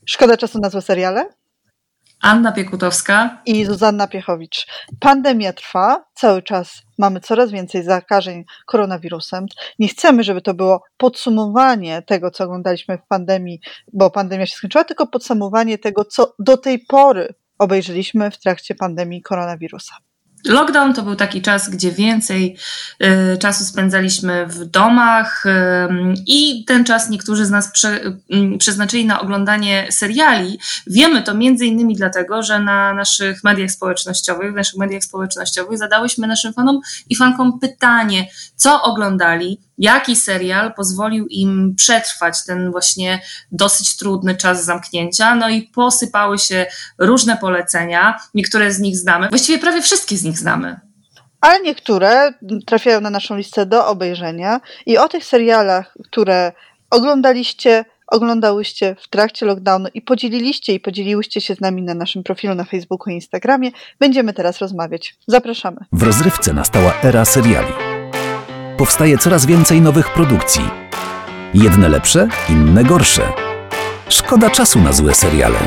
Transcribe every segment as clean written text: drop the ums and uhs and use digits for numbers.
Szkoda czasu na złe seriale. Anna Piekutowska i Zuzanna Piechowicz. Pandemia trwa, cały czas mamy coraz więcej zakażeń koronawirusem. Nie chcemy, żeby to było podsumowanie tego, co oglądaliśmy w pandemii, bo pandemia się skończyła, tylko podsumowanie tego, co do tej pory obejrzeliśmy w trakcie pandemii koronawirusa. Lockdown to był taki czas, gdzie więcej czasu spędzaliśmy w domach i ten czas niektórzy z nas przeznaczyli na oglądanie seriali. Wiemy to między innymi dlatego, że na naszych mediach społecznościowych zadałyśmy naszym fanom i fankom pytanie, co oglądali, jaki serial pozwolił im przetrwać ten właśnie dosyć trudny czas zamknięcia. No i posypały się różne polecenia. Niektóre z nich znamy. Właściwie prawie wszystkie z nich znamy. Ale niektóre trafiają na naszą listę do obejrzenia i o tych serialach, które oglądałyście w trakcie lockdownu i podzieliłyście się z nami na naszym profilu na Facebooku i Instagramie, będziemy teraz rozmawiać. Zapraszamy. W rozrywce nastała era seriali. Powstaje coraz więcej nowych produkcji. Jedne lepsze, inne gorsze. Szkoda czasu na złe seriale.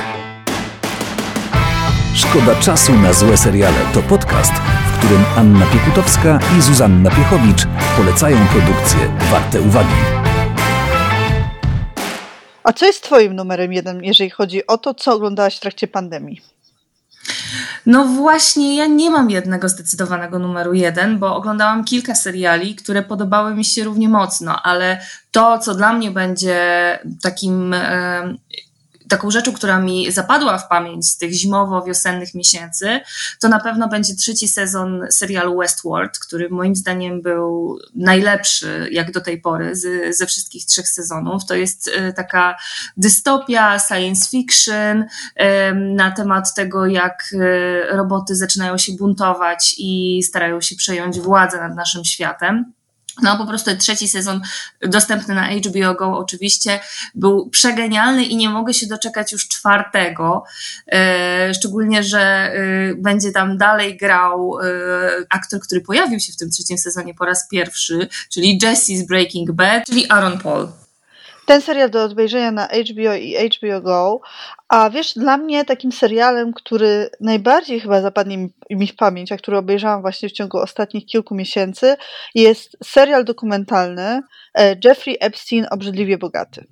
Szkoda czasu na złe seriale to podcast, w którym Anna Piekutowska i Zuzanna Piechowicz polecają produkcje warte uwagi. A co jest twoim numerem 1, jeżeli chodzi o to, co oglądałaś w trakcie pandemii? No właśnie, ja nie mam jednego zdecydowanego numeru 1, bo oglądałam kilka seriali, które podobały mi się równie mocno, ale to, co dla mnie będzie taką rzeczą, która mi zapadła w pamięć z tych zimowo-wiosennych miesięcy, to na pewno będzie 3. sezon serialu Westworld, który moim zdaniem był najlepszy jak do tej pory ze wszystkich 3 sezonów. To jest taka dystopia, science fiction na temat tego, jak roboty zaczynają się buntować i starają się przejąć władzę nad naszym światem. No po prostu 3. sezon dostępny na HBO Go oczywiście był przegenialny i nie mogę się doczekać już 4. Szczególnie, że będzie tam dalej grał aktor, który pojawił się w tym 3. sezonie po raz pierwszy, czyli Jesse z Breaking Bad, czyli Aaron Paul. Ten serial do obejrzenia na HBO i HBO Go, a wiesz, dla mnie takim serialem, który najbardziej chyba zapadnie mi w pamięć, a który obejrzałam właśnie w ciągu ostatnich kilku miesięcy, jest serial dokumentalny Jeffrey Epstein, Obrzydliwie bogaty.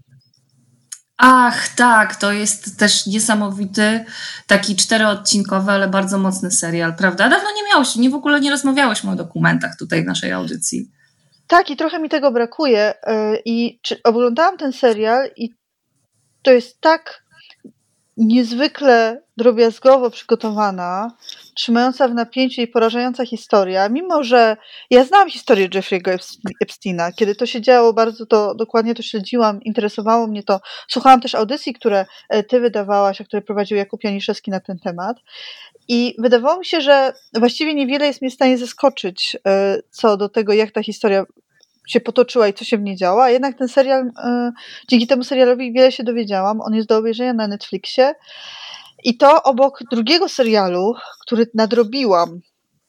Ach, tak, to jest też niesamowity, taki 4-odcinkowy, ale bardzo mocny serial, prawda? Dawno w ogóle nie rozmawiałyśmy o dokumentach tutaj w naszej audycji. Tak, i trochę mi tego brakuje i oglądałam ten serial i to jest tak niezwykle drobiazgowo przygotowana, trzymająca w napięciu i porażająca historia, mimo że ja znałam historię Jeffrey'ego Epsteina, kiedy to się działo, bardzo to dokładnie to śledziłam, interesowało mnie to, słuchałam też audycji, które ty wydawałaś, a które prowadził Jakub Janiszewski na ten temat i wydawało mi się, że właściwie niewiele jest mnie w stanie zaskoczyć co do tego, jak ta historia się potoczyła i co się w niej działo, a jednak ten serial, dzięki temu serialowi wiele się dowiedziałam, on jest do obejrzenia na Netflixie i to obok drugiego serialu, który nadrobiłam,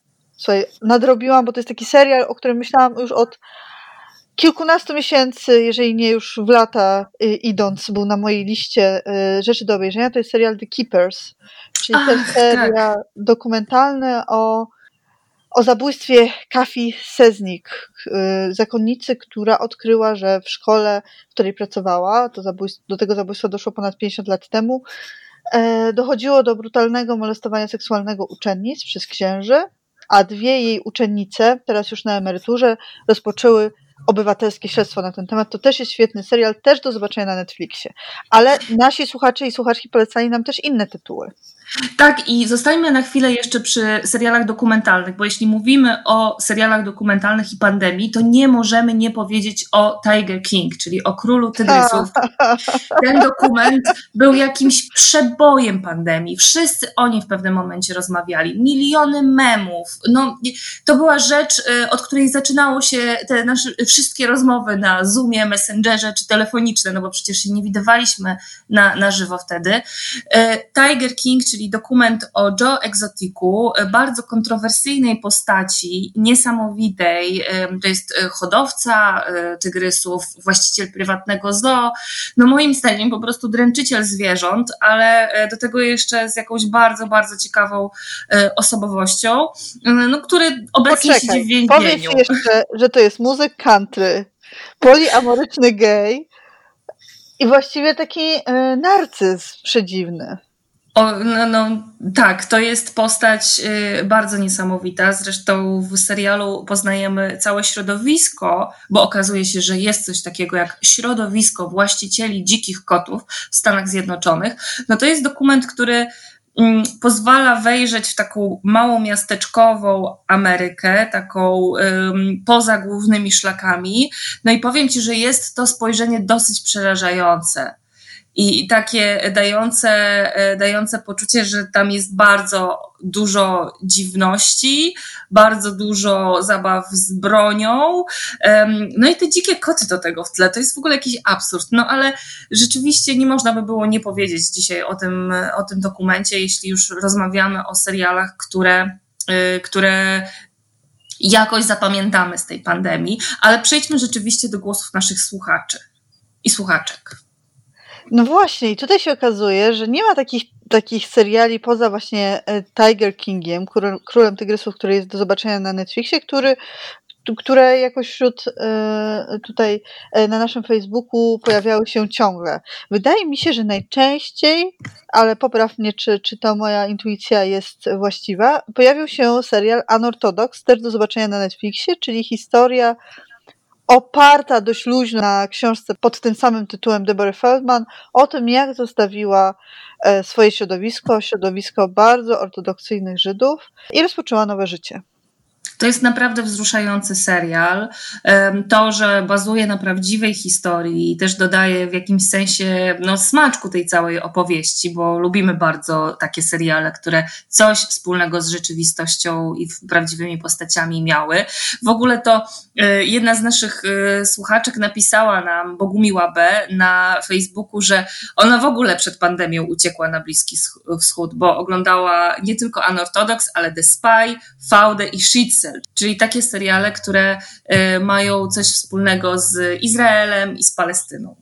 bo to jest taki serial, o którym myślałam już od kilkunastu miesięcy, jeżeli nie już w lata idąc, był na mojej liście rzeczy do obejrzenia, to jest serial The Keepers, czyli serial dokumentalny o zabójstwie Kafi Seznik, zakonnicy, która odkryła, że w szkole, w której pracowała, do tego zabójstwa doszło ponad 50 lat temu, dochodziło do brutalnego molestowania seksualnego uczennic przez księży, a 2 jej uczennice, teraz już na emeryturze, rozpoczęły obywatelskie śledztwo na ten temat. To też jest świetny serial, też do zobaczenia na Netflixie. Ale nasi słuchacze i słuchaczki polecali nam też inne tytuły. Tak, i zostańmy na chwilę jeszcze przy serialach dokumentalnych, bo jeśli mówimy o serialach dokumentalnych i pandemii, to nie możemy nie powiedzieć o Tiger King, czyli o Królu Tygrysów. Ten dokument był jakimś przebojem pandemii. Wszyscy o nim w pewnym momencie rozmawiali. Miliony memów. No, to była rzecz, od której zaczynało się te nasze wszystkie rozmowy na Zoomie, Messengerze czy telefoniczne, no bo przecież się nie widywaliśmy na żywo wtedy. Tiger King, czyli dokument o Joe Exoticu, bardzo kontrowersyjnej postaci, niesamowitej. To jest hodowca tygrysów, właściciel prywatnego zoo. No moim zdaniem po prostu dręczyciel zwierząt, ale do tego jeszcze z jakąś bardzo, bardzo ciekawą osobowością, no, który obecnie siedzi w więzieniu. Powiedz jeszcze, że to jest muzyk country, poliamoryczny gej i właściwie taki narcyz przedziwny. Tak, to jest postać bardzo niesamowita. Zresztą w serialu poznajemy całe środowisko, bo okazuje się, że jest coś takiego jak środowisko właścicieli dzikich kotów w Stanach Zjednoczonych. No to jest dokument, który pozwala wejrzeć w taką małą miasteczkową Amerykę, taką poza głównymi szlakami. No i powiem Ci, że jest to spojrzenie dosyć przerażające i takie dające poczucie, że tam jest bardzo dużo dziwności, bardzo dużo zabaw z bronią, no i te dzikie koty do tego w tle, to jest w ogóle jakiś absurd, no ale rzeczywiście nie można by było nie powiedzieć dzisiaj o tym dokumencie, jeśli już rozmawiamy o serialach, które jakoś zapamiętamy z tej pandemii, ale przejdźmy rzeczywiście do głosów naszych słuchaczy i słuchaczek. No właśnie, i tutaj się okazuje, że nie ma takich seriali poza właśnie Tiger Kingiem, Królem Tygrysów, który jest do zobaczenia na Netflixie, które jakoś wśród tutaj na naszym Facebooku pojawiały się ciągle. Wydaje mi się, że najczęściej, ale popraw mnie, czy to moja intuicja jest właściwa, pojawił się serial Unorthodox, też do zobaczenia na Netflixie, czyli historia oparta dość luźno na książce pod tym samym tytułem Deborah Feldman, o tym, jak zostawiła swoje środowisko bardzo ortodoksyjnych Żydów i rozpoczęła nowe życie. To jest naprawdę wzruszający serial. To, że bazuje na prawdziwej historii i też dodaje w jakimś sensie smaczku tej całej opowieści, bo lubimy bardzo takie seriale, które coś wspólnego z rzeczywistością i prawdziwymi postaciami miały. W ogóle to jedna z naszych słuchaczek napisała nam, Bogumiła B., na Facebooku, że ona w ogóle przed pandemią uciekła na Bliski Wschód, bo oglądała nie tylko Unorthodox, ale The Spy, Faudę i Shitzel, czyli takie seriale, które mają coś wspólnego z Izraelem i z Palestyną.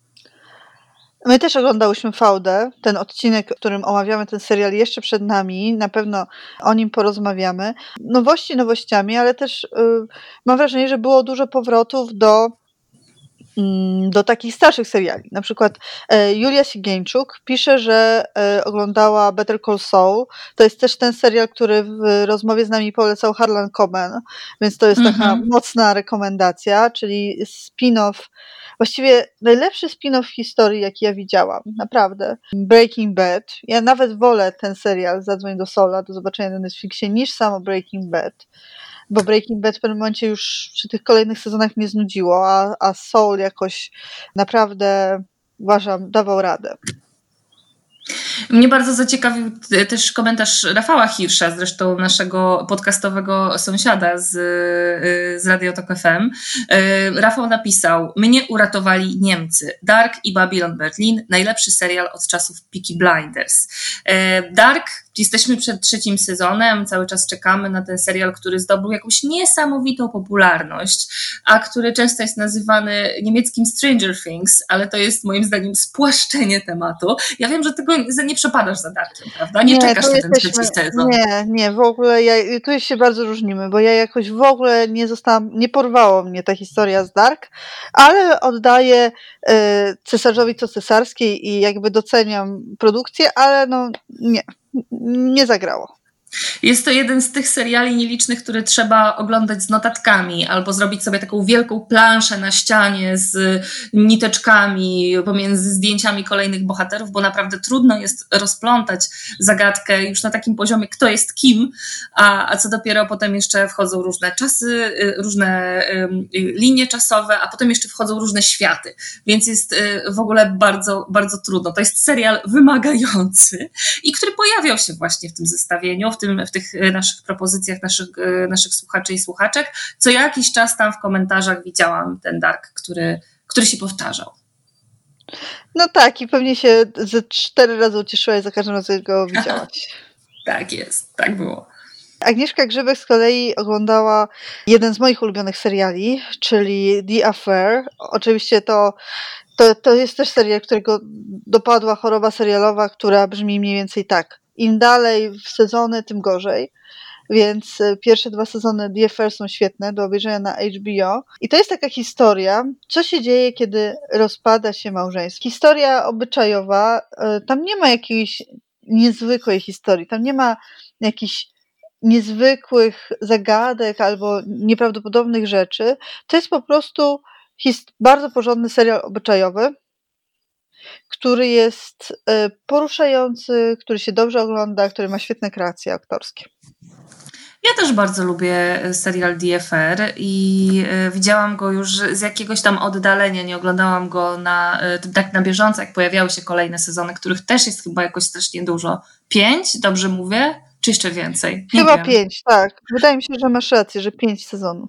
My też oglądałyśmy Faudę, ten odcinek, w którym omawiamy ten serial jeszcze przed nami, na pewno o nim porozmawiamy. Nowości nowościami, ale też mam wrażenie, że było dużo powrotów do takich starszych seriali. Na przykład Julia Sigieńczuk pisze, że oglądała Better Call Saul. To jest też ten serial, który w rozmowie z nami polecał Harlan Coben, więc to jest taka mocna rekomendacja, czyli spin-off, właściwie najlepszy spin-off w historii, jaki ja widziałam. Naprawdę. Breaking Bad. Ja nawet wolę ten serial Zadzwoń do Sola do zobaczenia na Netflixie niż samo Breaking Bad. Bo Breaking Bad w pewnym momencie już przy tych kolejnych sezonach mnie znudziło, a Soul jakoś naprawdę, uważam, dawał radę. Mnie bardzo zaciekawił też komentarz Rafała Hirsza, zresztą naszego podcastowego sąsiada z Radio Tok FM. Rafał napisał: mnie uratowali Niemcy. Dark i Babylon Berlin, najlepszy serial od czasów Peaky Blinders. Dark, jesteśmy przed 3. sezonem, cały czas czekamy na ten serial, który zdobył jakąś niesamowitą popularność, a który często jest nazywany niemieckim Stranger Things, ale to jest moim zdaniem spłaszczenie tematu. Ja wiem, że tego nie przepadasz za Darkiem, prawda? Nie czekasz na ten 3. sezon. Nie, w ogóle tu się bardzo różnimy, bo ja jakoś w ogóle nie porwało mnie ta historia z Dark, ale oddaję cesarzowi co cesarskiej i jakby doceniam produkcję, ale nie zagrało. Jest to jeden z tych seriali nielicznych, które trzeba oglądać z notatkami albo zrobić sobie taką wielką planszę na ścianie z niteczkami pomiędzy zdjęciami kolejnych bohaterów, bo naprawdę trudno jest rozplątać zagadkę już na takim poziomie, kto jest kim, a co dopiero potem jeszcze wchodzą różne czasy, różne linie czasowe, a potem jeszcze wchodzą różne światy, więc jest w ogóle bardzo, bardzo trudno. To jest serial wymagający i który pojawiał się właśnie w tym zestawieniu, w tych naszych propozycjach, naszych słuchaczy i słuchaczek. Co jakiś czas tam w komentarzach widziałam ten Dark, który się powtarzał. No tak, i pewnie się ze 4 razy ucieszyłaś za każdym razem, jak go widziałaś. Tak jest, tak było. Agnieszka Grzybek z kolei oglądała jeden z moich ulubionych seriali, czyli The Affair. Oczywiście to jest też serial, którego dopadła choroba serialowa, która brzmi mniej więcej tak. Im dalej w sezony, tym gorzej. Więc pierwsze 2 sezony The Affair są świetne do obejrzenia na HBO. I to jest taka historia, co się dzieje, kiedy rozpada się małżeństwo. Historia obyczajowa, tam nie ma jakiejś niezwykłej historii, tam nie ma jakichś niezwykłych zagadek albo nieprawdopodobnych rzeczy. To jest po prostu bardzo porządny serial obyczajowy, który jest poruszający, który się dobrze ogląda, który ma świetne kreacje aktorskie. Ja też bardzo lubię serial DFR i widziałam go już z jakiegoś tam oddalenia, nie oglądałam go tak na bieżąco, jak pojawiały się kolejne sezony, których też jest chyba jakoś strasznie dużo. 5, dobrze mówię? Czy jeszcze więcej? Nie chyba wiem. 5, tak. Wydaje mi się, że masz rację, że 5 sezonów.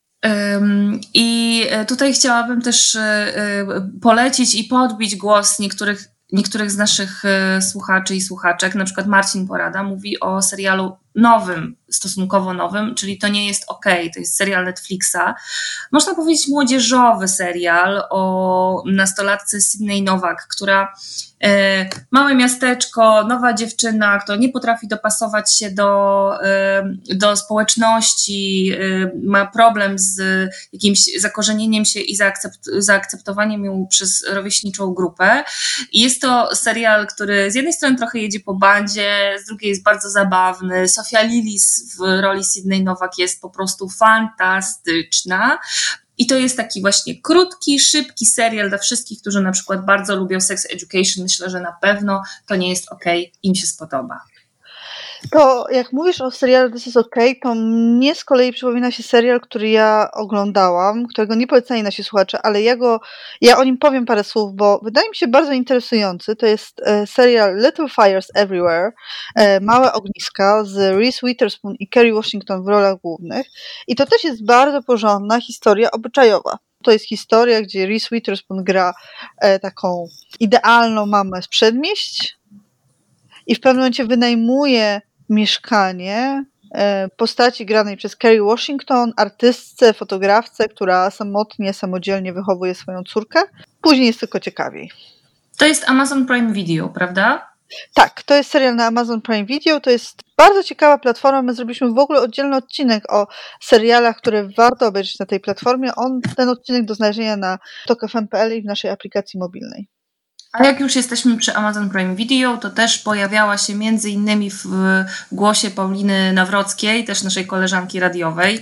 I tutaj chciałabym też polecić i podbić głos niektórych z naszych słuchaczy i słuchaczek, na przykład Marcin Porada mówi o serialu nowym, stosunkowo nowym, czyli To nie jest okej, to jest serial Netflixa. Można powiedzieć młodzieżowy serial o nastolatce Sydney Nowak, która małe miasteczko, nowa dziewczyna, która nie potrafi dopasować się do społeczności, ma problem z jakimś zakorzenieniem się i zaakceptowaniem ją przez rówieśniczą grupę. I jest to serial, który z jednej strony trochę jedzie po bandzie, z drugiej jest bardzo zabawny. Sofia Lilis w roli Sydney Nowak jest po prostu fantastyczna. I to jest taki właśnie krótki, szybki serial dla wszystkich, którzy na przykład bardzo lubią Sex Education. Myślę, że na pewno To nie jest okej, im się spodoba. To jak mówisz o serialu This is okej, to mnie z kolei przypomina się serial, który ja oglądałam, którego nie polecali nasi słuchacze, ale ja o nim powiem parę słów, bo wydaje mi się bardzo interesujący. To jest serial Little Fires Everywhere, Małe ogniska z Reese Witherspoon i Kerry Washington w rolach głównych. I to też jest bardzo porządna historia obyczajowa. To jest historia, gdzie Reese Witherspoon gra taką idealną mamę z przedmieść i w pewnym momencie wynajmuje mieszkanie postaci granej przez Kerry Washington, artystce, fotografce, która samodzielnie wychowuje swoją córkę. Później jest tylko ciekawiej. To jest Amazon Prime Video, prawda? Tak, to jest serial na Amazon Prime Video, to jest bardzo ciekawa platforma, my zrobiliśmy w ogóle oddzielny odcinek o serialach, które warto obejrzeć na tej platformie. Ten odcinek do znalezienia na tokfm.pl i w naszej aplikacji mobilnej. A jak już jesteśmy przy Amazon Prime Video, to też pojawiała się między innymi w głosie Pauliny Nawrockiej, też naszej koleżanki radiowej,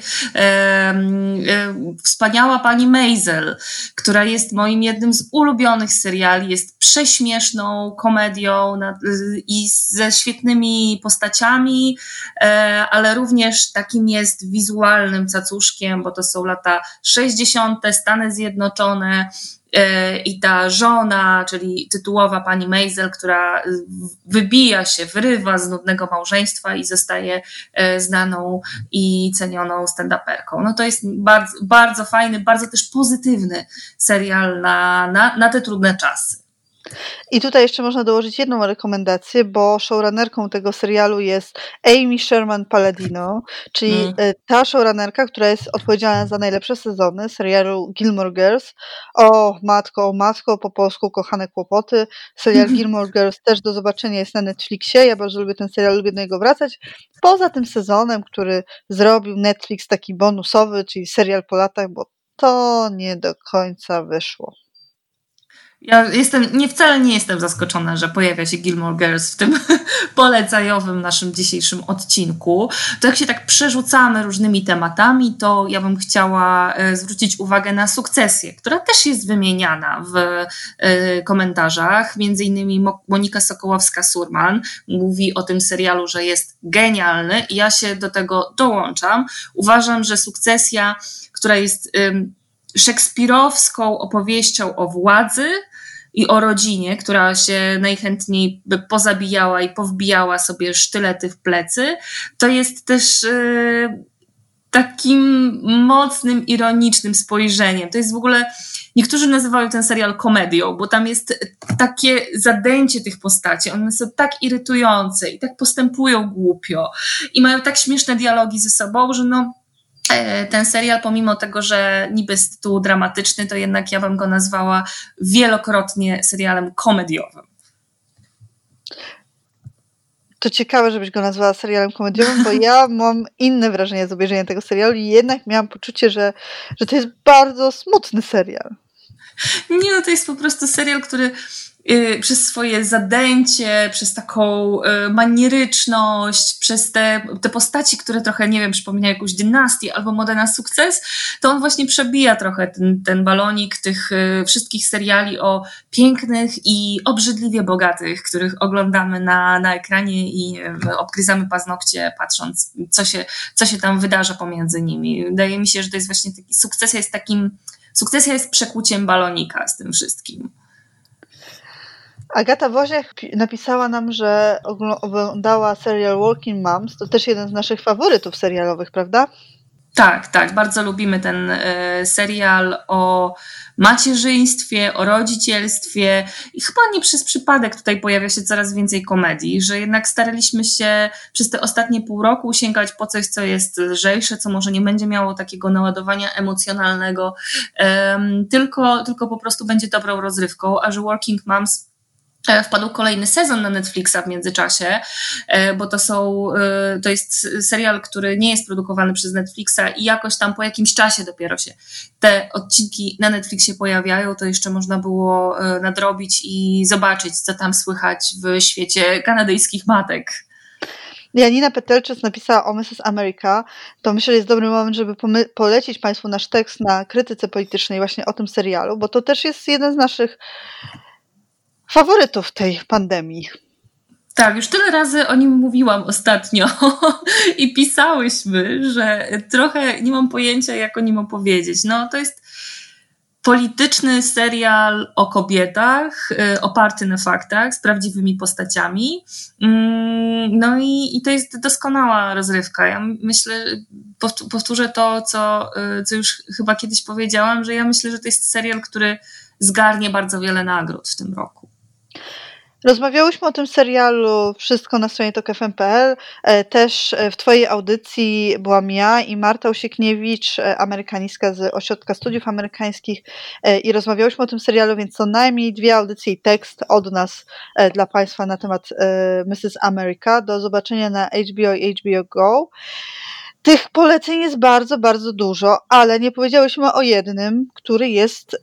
wspaniała pani Maisel, która jest moim jednym z ulubionych seriali, jest prześmieszną komedią i ze świetnymi postaciami, ale również takim jest wizualnym cacuszkiem, bo to są lata 60., Stany Zjednoczone, i ta żona, czyli tytułowa pani Maisel, która wyrywa z nudnego małżeństwa i zostaje znaną i cenioną stand-uperką. No to jest bardzo, bardzo fajny, bardzo też pozytywny serial na te trudne czasy. I tutaj jeszcze można dołożyć jedną rekomendację, bo showrunnerką tego serialu jest Amy Sherman-Palladino, czyli ta showrunnerka, która jest odpowiedzialna za najlepsze sezony serialu Gilmore Girls. O matko, po polsku Kochane kłopoty. Serial Gilmore Girls też do zobaczenia jest na Netflixie. Ja bardzo lubię ten serial, lubię do niego wracać. Poza tym sezonem, który zrobił Netflix taki bonusowy, czyli serial po latach, bo to nie do końca wyszło. Ja wcale nie jestem zaskoczona, że pojawia się Gilmore Girls w tym polecajowym naszym dzisiejszym odcinku. To jak się tak przerzucamy różnymi tematami, to ja bym chciała zwrócić uwagę na Sukcesję, która też jest wymieniana w komentarzach. Między innymi Monika Sokołowska-Surman mówi o tym serialu, że jest genialny i ja się do tego dołączam. Uważam, że Sukcesja, która jest szekspirowską opowieścią o władzy i o rodzinie, która się najchętniej by pozabijała i powbijała sobie sztylety w plecy, to jest też takim mocnym, ironicznym spojrzeniem. To jest w ogóle, niektórzy nazywają ten serial komedią, bo tam jest takie zadęcie tych postaci, one są tak irytujące i tak postępują głupio i mają tak śmieszne dialogi ze sobą, że ten serial, pomimo tego, że niby jest tytuł dramatyczny, to jednak ja bym go nazwała wielokrotnie serialem komediowym. To ciekawe, żebyś go nazwała serialem komediowym, bo ja mam inne wrażenie z obejrzenia tego serialu i jednak miałam poczucie, że to jest bardzo smutny serial. Nie, to jest po prostu serial, który przez swoje zadęcie, przez taką manieryczność, przez te postaci, które trochę, nie wiem, przypominają jakąś dynastię albo modę na sukces, to on właśnie przebija trochę ten balonik tych wszystkich seriali o pięknych i obrzydliwie bogatych, których oglądamy na ekranie i obgryzamy paznokcie, patrząc, co się tam wydarza pomiędzy nimi. Wydaje mi się, że to jest właśnie taki, Sukcesja jest przekłuciem balonika z tym wszystkim. Agata Woziech napisała nam, że oglądała serial Working Moms. To też jeden z naszych faworytów serialowych, prawda? Tak. Bardzo lubimy ten serial o macierzyństwie, o rodzicielstwie i chyba nie przez przypadek tutaj pojawia się coraz więcej komedii, że jednak staraliśmy się przez te ostatnie pół roku sięgać po coś, co jest lżejsze, co może nie będzie miało takiego naładowania emocjonalnego, tylko po prostu będzie dobrą rozrywką, a że Working Moms wpadł kolejny sezon na Netflixa w międzyczasie, bo to jest serial, który nie jest produkowany przez Netflixa i jakoś tam po jakimś czasie dopiero się te odcinki na Netflixie pojawiają, to jeszcze można było nadrobić i zobaczyć, co tam słychać w świecie kanadyjskich matek. Janina Petelczyc napisała o Mrs. America. To myślę, że jest dobry moment, żeby polecić Państwu nasz tekst na krytyce politycznej właśnie o tym serialu, bo to też jest jeden z naszych faworytów tej pandemii. Tak, już tyle razy o nim mówiłam ostatnio i pisałyśmy, że trochę nie mam pojęcia, jak o nim opowiedzieć. To jest polityczny serial o kobietach, oparty na faktach, z prawdziwymi postaciami. I to jest doskonała rozrywka. Ja myślę, powtórzę to, co już chyba kiedyś powiedziałam, że ja myślę, że to jest serial, który zgarnie bardzo wiele nagród w tym roku. Rozmawiałyśmy o tym serialu wszystko na stronie tok.fm.pl. Też w Twojej audycji byłam ja i Marta Osiekniewicz, amerykanistka z Ośrodka Studiów Amerykańskich i rozmawiałyśmy o tym serialu, więc co najmniej 2 audycje i tekst od nas dla Państwa na temat Mrs. America. Do zobaczenia na HBO i HBO Go. Tych poleceń jest bardzo, bardzo dużo, ale nie powiedziałyśmy o jednym, który jest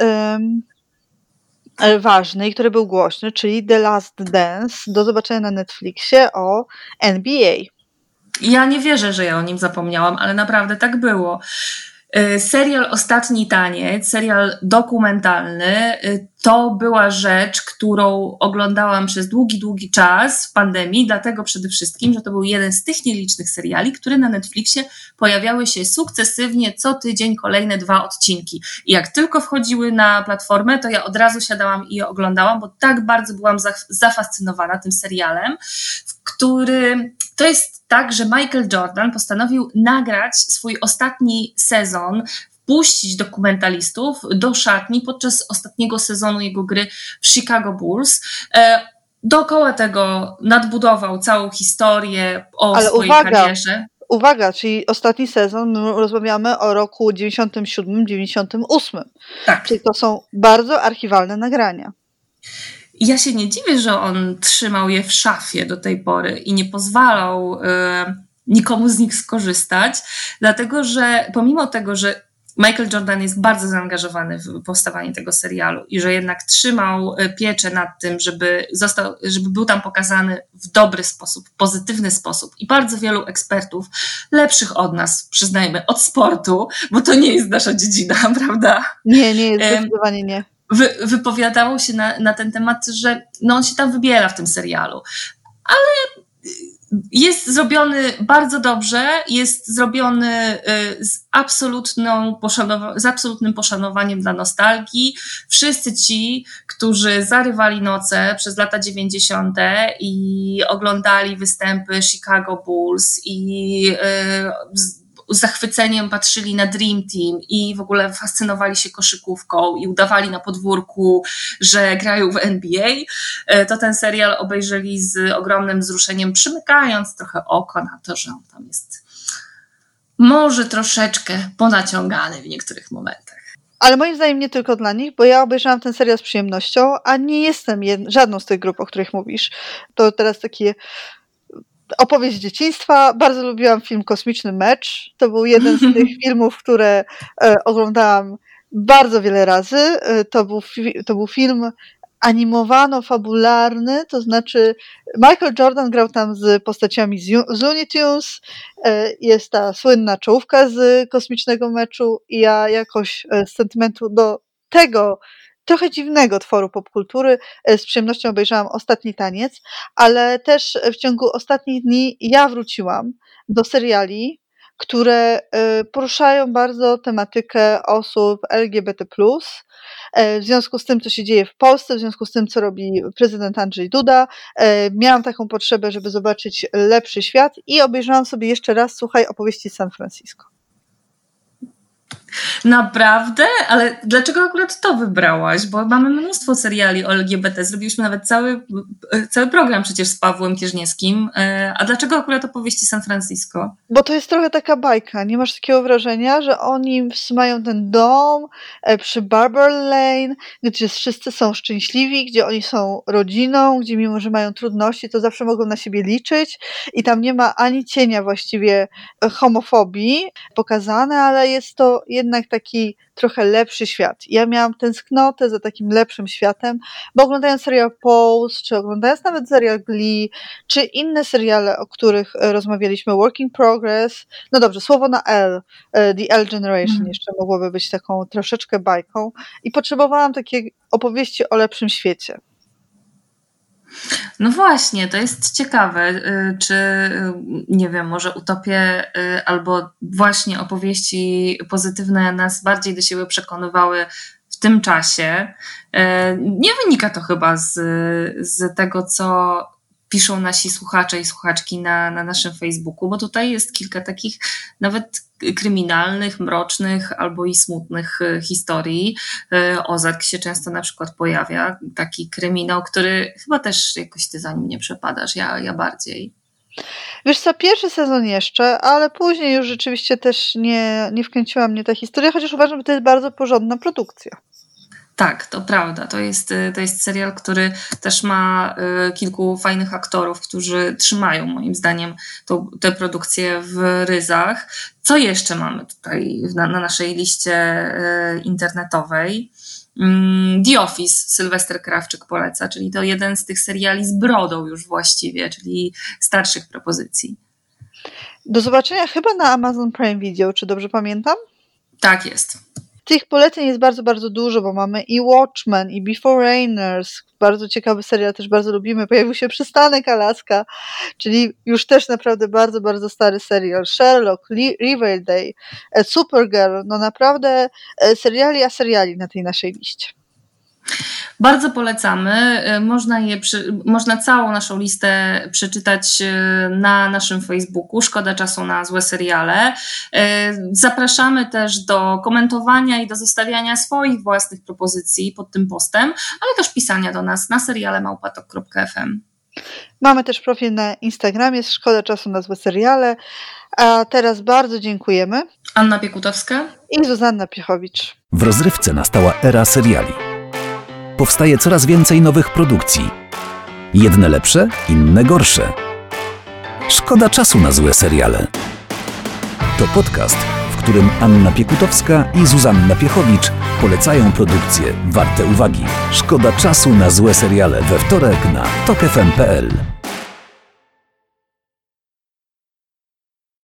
ważny i który był głośny, czyli The Last Dance, do zobaczenia na Netflixie o NBA. Ja nie wierzę, że ja o nim zapomniałam, ale naprawdę tak było. Serial Ostatni Taniec, serial dokumentalny, to była rzecz, którą oglądałam przez długi, długi czas w pandemii, dlatego przede wszystkim, że to był jeden z tych nielicznych seriali, które na Netflixie pojawiały się sukcesywnie co tydzień kolejne 2 odcinki. I jak tylko wchodziły na platformę, to ja od razu siadałam i je oglądałam, bo tak bardzo byłam zafascynowana tym serialem, w którym to jest tak, że Michael Jordan postanowił nagrać swój ostatni sezon, wpuścić dokumentalistów do szatni podczas ostatniego sezonu jego gry w Chicago Bulls. Dookoła tego nadbudował całą historię o swojej karierze. Uwaga, czyli ostatni sezon, my rozmawiamy o roku 97-98. Tak. Czyli to są bardzo archiwalne nagrania. Ja się nie dziwię, że on trzymał je w szafie do tej pory i nie pozwalał nikomu z nich skorzystać, dlatego że pomimo tego, że Michael Jordan jest bardzo zaangażowany w powstawanie tego serialu i że jednak trzymał pieczę nad tym, żeby był tam pokazany w dobry sposób, pozytywny sposób i bardzo wielu ekspertów, lepszych od nas, przyznajmy, od sportu, bo to nie jest nasza dziedzina, prawda? Nie jest, zdecydowanie nie. Wypowiadało się na ten temat, że on się tam wybiera w tym serialu. Ale jest zrobiony bardzo dobrze, jest zrobiony z absolutnym poszanowaniem dla nostalgii. Wszyscy ci, którzy zarywali noce przez lata 90. i oglądali występy Chicago Bulls i z zachwyceniem patrzyli na Dream Team i w ogóle fascynowali się koszykówką i udawali na podwórku, że grają w NBA, to ten serial obejrzeli z ogromnym wzruszeniem, przymykając trochę oko na to, że on tam jest może troszeczkę ponaciągany w niektórych momentach. Ale moim zdaniem nie tylko dla nich, bo ja obejrzałam ten serial z przyjemnością, a nie jestem żadną z tych grup, o których mówisz. To teraz takie opowieść z dzieciństwa. Bardzo lubiłam film Kosmiczny Mecz. To był jeden z tych filmów, które oglądałam bardzo wiele razy. To był film animowano-fabularny, to znaczy Michael Jordan grał tam z postaciami z Looney Tunes, jest ta słynna czołówka z Kosmicznego Meczu i ja jakoś z sentymentu do tego trochę dziwnego tworu popkultury z przyjemnością obejrzałam Ostatni Taniec, ale też w ciągu ostatnich dni ja wróciłam do seriali, które poruszają bardzo tematykę osób LGBT+, w związku z tym, co się dzieje w Polsce, w związku z tym, co robi prezydent Andrzej Duda. Miałam taką potrzebę, żeby zobaczyć lepszy świat i obejrzałam sobie jeszcze raz, słuchaj, opowieści z San Francisco. Naprawdę? Ale dlaczego akurat to wybrałaś? Bo mamy mnóstwo seriali o LGBT, zrobiliśmy nawet cały program przecież z Pawłem Kierzniewskim. A dlaczego akurat opowieści San Francisco? Bo to jest trochę taka bajka. Nie masz takiego wrażenia, że oni mają ten dom przy Barber Lane, gdzie wszyscy są szczęśliwi, gdzie oni są rodziną, gdzie mimo, że mają trudności, to zawsze mogą na siebie liczyć i tam nie ma ani cienia właściwie homofobii pokazane, ale jest to jednak taki trochę lepszy świat. Ja miałam tęsknotę za takim lepszym światem, bo oglądając serial Pose, czy oglądając nawet serial Glee, czy inne seriale, o których rozmawialiśmy, Work in Progress, no dobrze, słowo na L, The L Generation jeszcze mogłoby być taką troszeczkę bajką i potrzebowałam takiej opowieści o lepszym świecie. No właśnie, to jest ciekawe, czy nie wiem, może utopie albo właśnie opowieści pozytywne nas bardziej do siebie przekonywały w tym czasie. Nie wynika to chyba z tego, co piszą nasi słuchacze i słuchaczki na naszym Facebooku, bo tutaj jest kilka takich nawet kryminalnych, mrocznych albo i smutnych historii. Ozark się często na przykład pojawia, taki kryminał, który chyba też jakoś ty za nim nie przepadasz, ja bardziej. Wiesz co, pierwszy sezon jeszcze, ale później już rzeczywiście też nie wkręciła mnie ta historia, chociaż uważam, że to jest bardzo porządna produkcja. Tak, to prawda. To jest serial, który też ma kilku fajnych aktorów, którzy trzymają moim zdaniem tę produkcję w ryzach. Co jeszcze mamy tutaj na naszej liście internetowej? The Office, Sylwester Krawczyk poleca, czyli to jeden z tych seriali z brodą już właściwie, czyli starszych propozycji. Do zobaczenia chyba na Amazon Prime Video, czy dobrze pamiętam? Tak jest. Tych poleceń jest bardzo, bardzo dużo, bo mamy i Watchmen, i Before Rainers, bardzo ciekawy serial, też bardzo lubimy. Pojawił się Przystanek Alaska, czyli już też naprawdę bardzo, bardzo stary serial. Sherlock, Riverdale, Supergirl, no naprawdę seriali na tej naszej liście. Bardzo polecamy. Można całą naszą listę przeczytać na naszym Facebooku. Szkoda czasu na złe seriale. Zapraszamy też do komentowania i do zostawiania swoich własnych propozycji pod tym postem, ale też pisania do nas na seriale@tok.fm. Mamy też profil na Instagramie, Szkoda czasu na złe seriale. A teraz bardzo dziękujemy. Anna Piekutowska i Zuzanna Piechowicz. W rozrywce nastała era seriali. Powstaje coraz więcej nowych produkcji. Jedne lepsze, inne gorsze. Szkoda czasu na złe seriale. To podcast, w którym Anna Piekutowska i Zuzanna Piechowicz polecają produkcje warte uwagi. Szkoda czasu na złe seriale we wtorek na tokfm.pl.